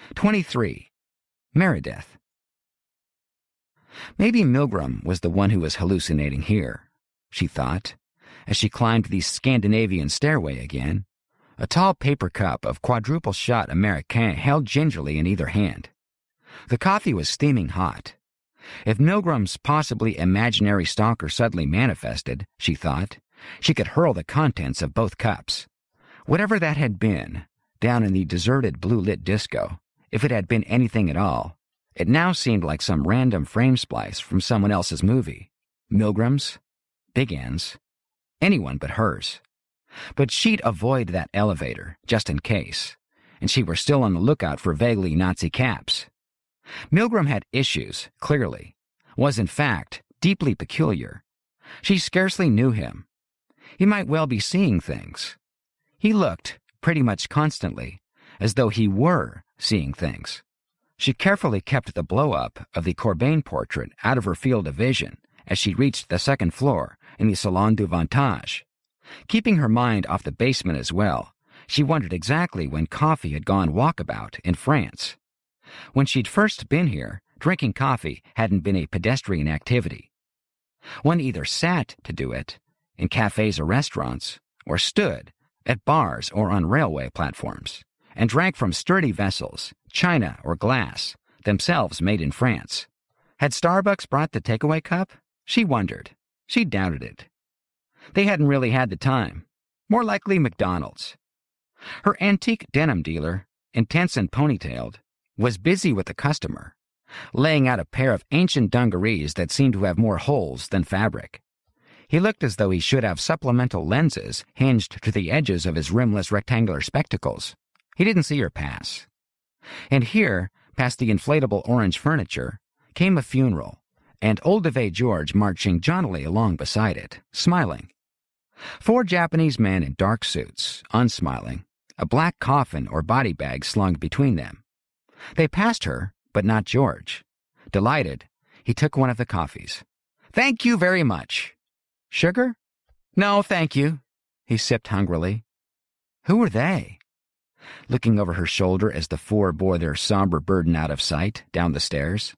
23. Meredith. Maybe Milgram was the one who was hallucinating here, she thought, as she climbed the Scandinavian stairway again, a tall paper cup of quadruple shot Americain held gingerly in either hand. The coffee was steaming hot. If Milgram's possibly imaginary stalker suddenly manifested, she thought, she could hurl the contents of both cups. Whatever that had been, down in the deserted blue-lit disco, if it had been anything at all, it now seemed like some random frame splice from someone else's movie. Milgram's, Big N's, anyone but hers. But she'd avoid that elevator, just in case, and she were still on the lookout for vaguely Nazi caps. Milgram had issues, clearly, was in fact deeply peculiar. She scarcely knew him. He might well be seeing things. He looked, pretty much constantly, as though he were seeing things. She carefully kept the blow-up of the Corbin portrait out of her field of vision as she reached the second floor in the Salon du Vantage. Keeping her mind off the basement as well, she wondered exactly when coffee had gone walkabout in France. When she'd first been here, drinking coffee hadn't been a pedestrian activity. One either sat to do it, in cafes or restaurants, or stood, at bars or on railway platforms, and drank from sturdy vessels, china or glass, themselves made in France. Had Starbucks brought the takeaway cup? She wondered. She doubted it. They hadn't really had the time. More likely McDonald's. Her antique denim dealer, intense and ponytailed, was busy with a customer, laying out a pair of ancient dungarees that seemed to have more holes than fabric. He looked as though he should have supplemental lenses hinged to the edges of his rimless rectangular spectacles. He didn't see her pass. And here, past the inflatable orange furniture, came a funeral, and Olduvai George marching jauntily along beside it, smiling. 4 Japanese men in dark suits, unsmiling, a black coffin or body bag slung between them. They passed her, but not George. Delighted, he took one of the coffees. "Thank you very much." "Sugar?" "No, thank you." He sipped hungrily. Who were they? Looking over her shoulder as the 4 bore their somber burden out of sight, down the stairs.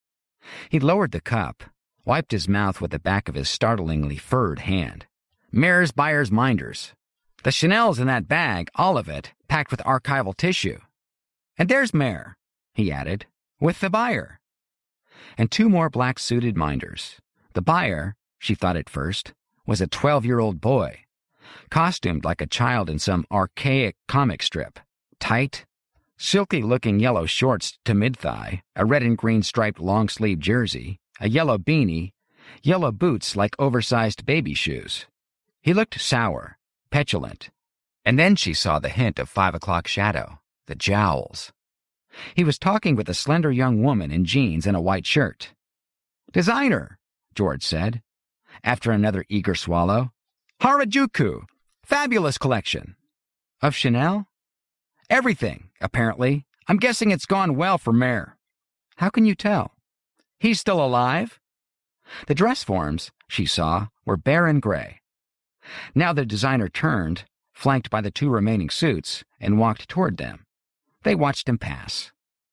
He lowered the cup, wiped his mouth with the back of his startlingly furred hand. "Mirrors, buyers, minders. The Chanel's in that bag, all of it, packed with archival tissue. And there's Mare," he added, "with the buyer." And 2 more black-suited minders. The buyer, she thought at first, was a 12-year-old boy, costumed like a child in some archaic comic strip. Tight, silky-looking yellow shorts to mid-thigh, a red and green striped long-sleeve jersey, a yellow beanie, yellow boots like oversized baby shoes. He looked sour, petulant, and then she saw the hint of 5 o'clock shadow, the jowls. He was talking with a slender young woman in jeans and a white shirt. "Designer," George said, after another eager swallow. "Harajuku, fabulous collection." "Of Chanel?" "Everything, apparently. I'm guessing it's gone well for Mare." "How can you tell?" "He's still alive." The dress forms, she saw, were bare and gray. Now the designer turned, flanked by the 2 remaining suits, and walked toward them. They watched him pass.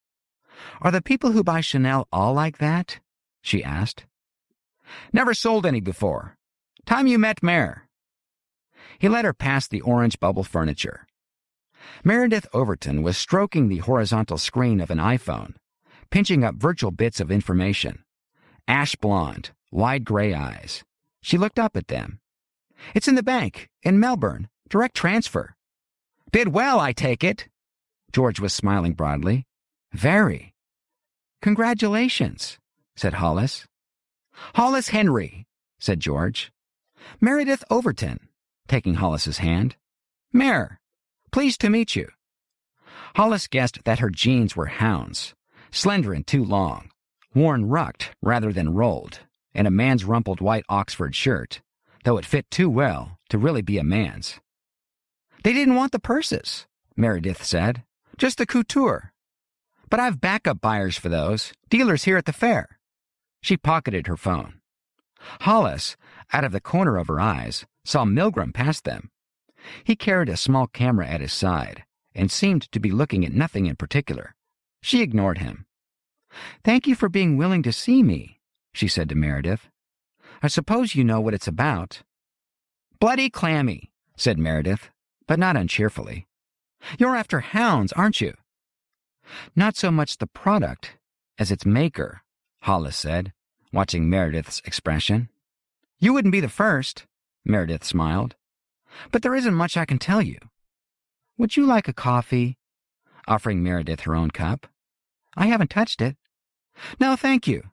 "Are the people who buy Chanel all like that?" she asked. "Never sold any before. Time you met Mare." He led her past the orange bubble furniture. Meredith Overton was stroking the horizontal screen of an iPhone, pinching up virtual bits of information. Ash blonde, wide gray eyes. She looked up at them. "It's in the bank, in Melbourne, direct transfer." "Did well, I take it." George was smiling broadly. "Very." "Congratulations," said Hollis. "Hollis Henry," said George. "Meredith Overton," taking Hollis's hand. "Mare, pleased to meet you." Hollis guessed that her jeans were hounds, slender and too long, worn rucked rather than rolled, and a man's rumpled white Oxford shirt, though it fit too well to really be a man's. "They didn't want the purses," Meredith said. "Just the couture. But I've backup buyers for those, dealers here at the fair." She pocketed her phone. Hollis, out of the corner of her eyes, saw Milgram pass them. He carried a small camera at his side and seemed to be looking at nothing in particular. She ignored him. "Thank you for being willing to see me," she said to Meredith. "I suppose you know what it's about." "Bloody clammy," said Meredith, but not uncheerfully. "You're after hounds, aren't you?" "Not so much the product as its maker," Hollis said, watching Meredith's expression. "You wouldn't be the first," Meredith smiled. "But there isn't much I can tell you. Would you like a coffee?" offering Meredith her own cup. "I haven't touched it." "No, thank you."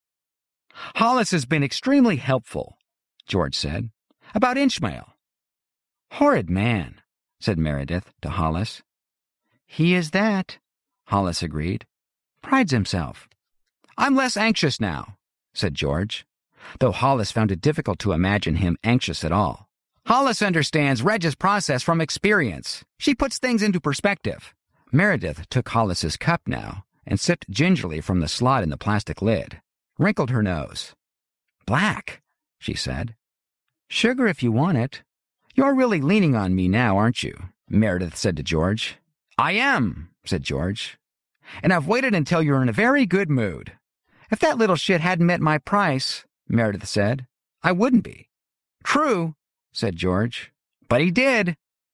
"Hollis has been extremely helpful," George said, "about Inchmael." "Horrid man," said Meredith to Hollis. "He is that," Hollis agreed. "Prides himself." "I'm less anxious now," said George, though Hollis found it difficult to imagine him anxious at all. "Hollis understands Reg's process from experience. She puts things into perspective." Meredith took Hollis's cup now and sipped gingerly from the slot in the plastic lid, wrinkled her nose. "Black," she said. "Sugar if you want it." "You're really leaning on me now, aren't you?" Meredith said to George. "I am," said George. "And I've waited until you're in a very good mood." "If that little shit hadn't met my price," Meredith said, "I wouldn't be." "True," said George. "But he did."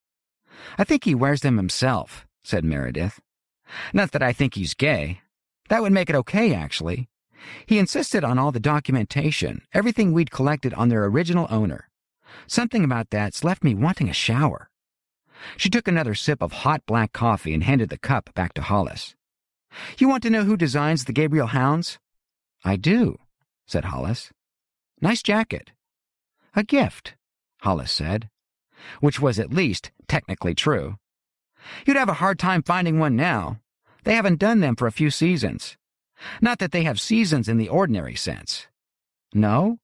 "I think he wears them himself," said Meredith. "Not that I think he's gay. That would make it okay, actually. He insisted on all the documentation, everything we'd collected on their original owner. Something about that's left me wanting a shower." She took another sip of hot black coffee and handed the cup back to Hollis. "You want to know who designs the Gabriel hounds?" "I do," said Hollis. "Nice jacket." "A gift," Hollis said, which was at least technically true. "You'd have a hard time finding one now. They haven't done them for a few seasons. Not that they have seasons in the ordinary sense." "No?"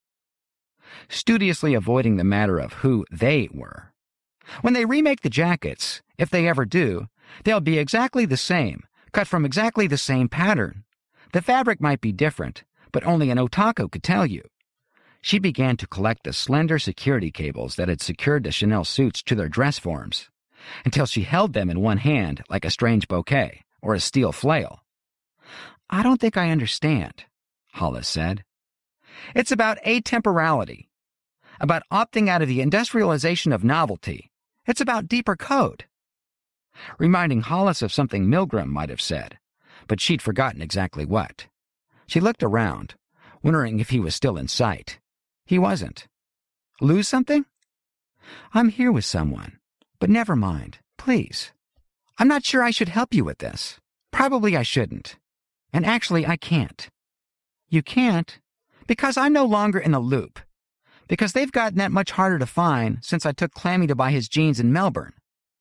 Studiously avoiding the matter of who they were. "When they remake the jackets, if they ever do, they'll be exactly the same, cut from exactly the same pattern. The fabric might be different, but only an otaku could tell you." She began to collect the slender security cables that had secured the Chanel suits to their dress forms, until she held them in one hand like a strange bouquet or a steel flail. "I don't think I understand," Hollis said. "It's about atemporality, about opting out of the industrialization of novelty. It's about deeper code." Reminding Hollis of something Milgram might have said, but she'd forgotten exactly what. She looked around, wondering if he was still in sight. He wasn't. "Lose something?" "I'm here with someone, but never mind, please. I'm not sure I should help you with this. Probably I shouldn't. And actually, I can't." "You can't?" "Because I'm no longer in the loop. Because they've gotten that much harder to find since I took Clammy to buy his jeans in Melbourne."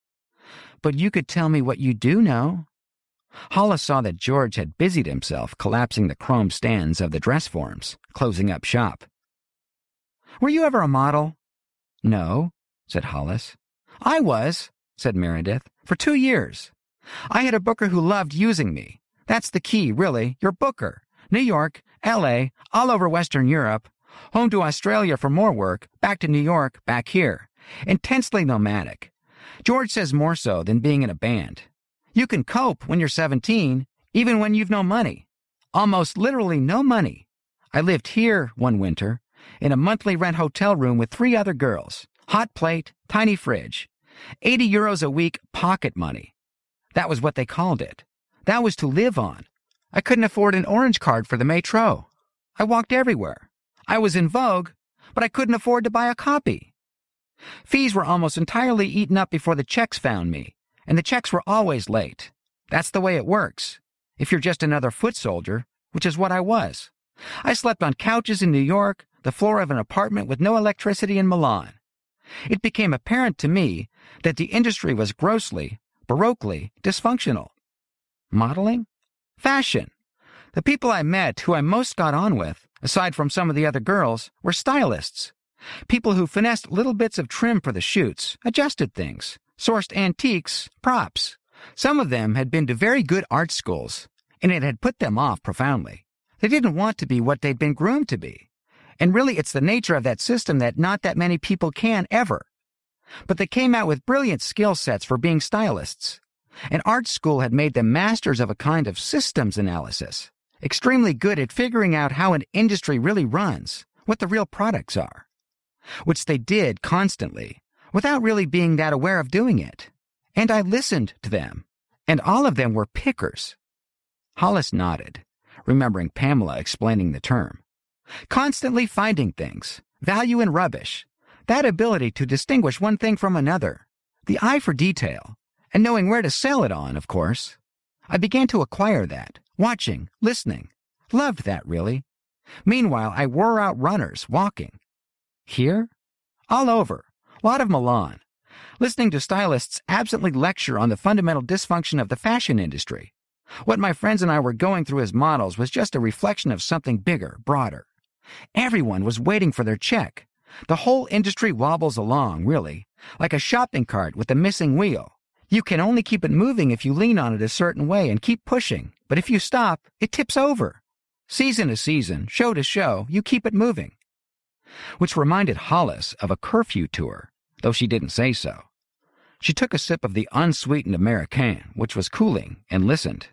"But you could tell me what you do know." Hollis saw that George had busied himself collapsing the chrome stands of the dress forms, closing up shop. "Were you ever a model?" "No," said Hollis. "I was," said Meredith, "for 2 years. I had a booker who loved using me. That's the key, really, your booker. New York, L.A., all over Western Europe, home to Australia for more work, back to New York, back here. Intensely nomadic. George says more so than being in a band. You can cope when you're 17, even when you've no money. Almost literally no money. I lived here one winter, in a monthly rent hotel room with 3 other girls. Hot plate, tiny fridge. €80 a week pocket money. That was what they called it. That was to live on. I couldn't afford an orange card for the metro. I walked everywhere. I was in vogue, but I couldn't afford to buy a copy. Fees were almost entirely eaten up before the checks found me, and the checks were always late. That's the way it works. If you're just another foot soldier, which is what I was. I slept on couches in New York, the floor of an apartment with no electricity in Milan. It became apparent to me that the industry was grossly, baroquely dysfunctional. Modeling? Fashion. The people I met who I most got on with, aside from some of the other girls, were stylists. People who finessed little bits of trim for the shoots, adjusted things, sourced antiques, props. Some of them had been to very good art schools, and it had put them off profoundly. They didn't want to be what they'd been groomed to be. And really, it's the nature of that system that not that many people can ever. But they came out with brilliant skill sets for being stylists. and art school had made them masters of a kind of systems analysis, extremely good at figuring out how an industry really runs, what the real products are, which they did constantly, without really being that aware of doing it. And I listened to them, and all of them were pickers. Hollis nodded, remembering Pamela explaining the term. Constantly finding things, value in rubbish, that ability to distinguish one thing from another, the eye for detail, and knowing where to sell it on, of course. I began to acquire that, watching, listening. Loved that, really. Meanwhile, I wore out runners, walking. Here? All over. Lot of Milan. Listening to stylists absently lecture on the fundamental dysfunction of the fashion industry. What my friends and I were going through as models was just a reflection of something bigger, broader. Everyone was waiting for their check. The whole industry wobbles along, really, like a shopping cart with a missing wheel. You can only keep it moving if you lean on it a certain way and keep pushing, but if you stop, it tips over. Season to season, show to show, you keep it moving. Which reminded Hollis of a curfew tour, though she didn't say so. She took a sip of the unsweetened Americain, which was cooling, and listened.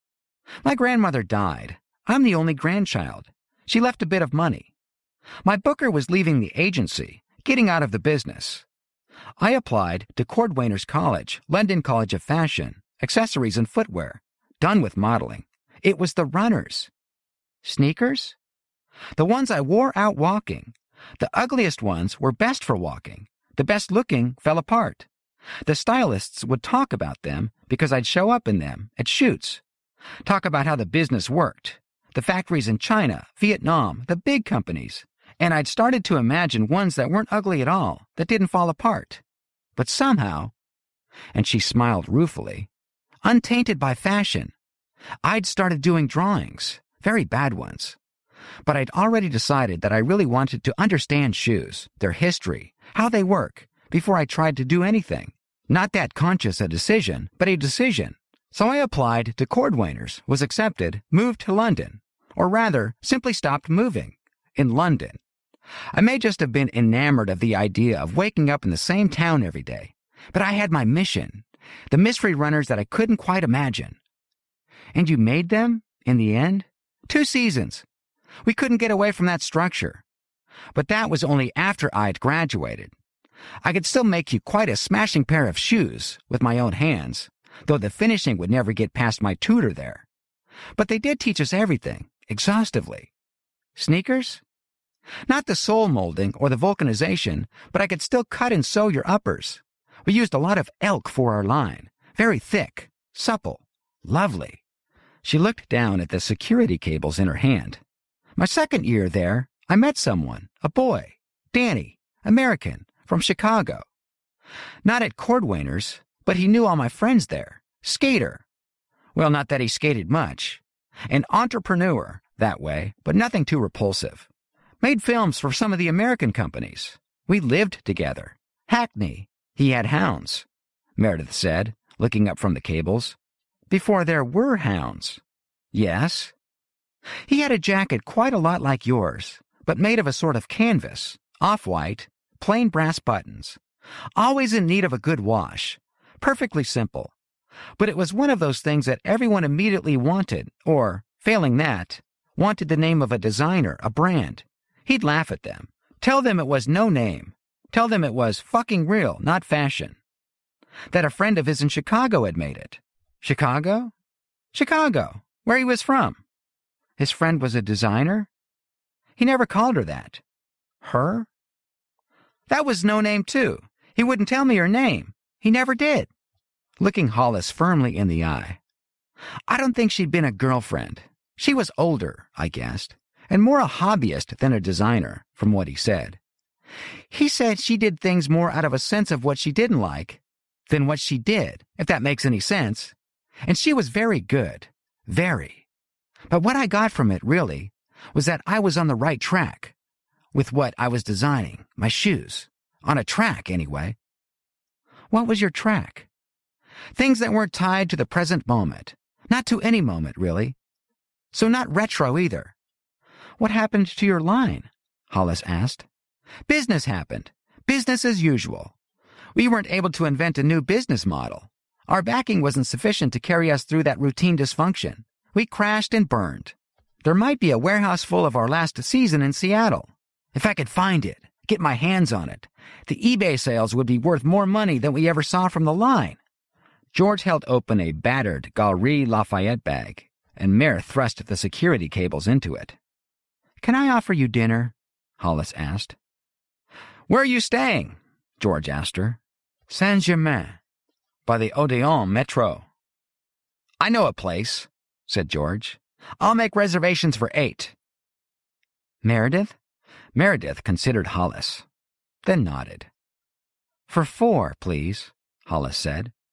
My grandmother died. I'm the only grandchild. She left a bit of money. My booker was leaving the agency, getting out of the business. I applied to Cordwainers College, London College of Fashion, Accessories and Footwear. Done with modeling. It was the runners. Sneakers? The ones I wore out walking. The ugliest ones were best for walking. The best looking fell apart. The stylists would talk about them because I'd show up in them at shoots. Talk about how the business worked. The factories in China, Vietnam, the big companies. And I'd started to imagine ones that weren't ugly at all, that didn't fall apart. But somehow, and she smiled ruefully, untainted by fashion, I'd started doing drawings, very bad ones. But I'd already decided that I really wanted to understand shoes, their history, how they work, before I tried to do anything. Not that conscious a decision, but a decision. So I applied to Cordwainers, was accepted, moved to London, or rather, simply stopped moving, in London. I may just have been enamored of the idea of waking up in the same town every day, but I had my mission, the mystery runners that I couldn't quite imagine. And you made them, in the end? 2 seasons. We couldn't get away from that structure. But that was only after I'd graduated. I could still make you quite a smashing pair of shoes with my own hands, though the finishing would never get past my tutor there. But they did teach us everything, exhaustively. Sneakers? Not the sole molding or the vulcanization, but I could still cut and sew your uppers. We used a lot of elk for our line, very thick, supple, lovely. She looked down at the security cables in her hand. My second year there, I met someone, a boy, Danny, American, from Chicago. Not at Cordwainers, but he knew all my friends there. Skater. Well, not that he skated much. An entrepreneur, that way, but nothing too repulsive. Made films for some of the American companies. We lived together. Hackney. He had hounds, Meredith said, looking up from the cables. Before there were hounds. Yes. He had a jacket quite a lot like yours, but made of a sort of canvas, off-white, plain brass buttons. Always in need of a good wash. Perfectly simple. But it was one of those things that everyone immediately wanted, or, failing that, wanted the name of a designer, a brand. He'd laugh at them. Tell them it was no name. Tell them it was fucking real, not fashion. That a friend of his in Chicago had made it. Chicago? Chicago, where he was from. His friend was a designer? He never called her that. Her? That was no name, too. He wouldn't tell me her name. He never did. Looking Hollis firmly in the eye. I don't think she'd been a girlfriend. She was older, I guessed, and more a hobbyist than a designer, from what he said. He said she did things more out of a sense of what she didn't like than what she did, if that makes any sense. And she was very good. Very. But what I got from it, really, was that I was on the right track. With what I was designing, my shoes. On a track, anyway. What was your track? Things that weren't tied to the present moment. Not to any moment, really. So not retro, either. What happened to your line? Hollis asked. Business happened. Business as usual. We weren't able to invent a new business model. Our backing wasn't sufficient to carry us through that routine dysfunction. We crashed and burned. There might be a warehouse full of our last season in Seattle. If I could find it, get my hands on it, the eBay sales would be worth more money than we ever saw from the line. George held open a battered Galeries Lafayette bag, and Mare thrust the security cables into it. "Can I offer you dinner?" Hollis asked. "Where are you staying?" George asked her. "Saint-Germain, by the Odeon Metro." "I know a place," said George. "I'll make reservations for 8. "Meredith?" Meredith considered Hollis, then nodded. "For 4, please," Hollis said.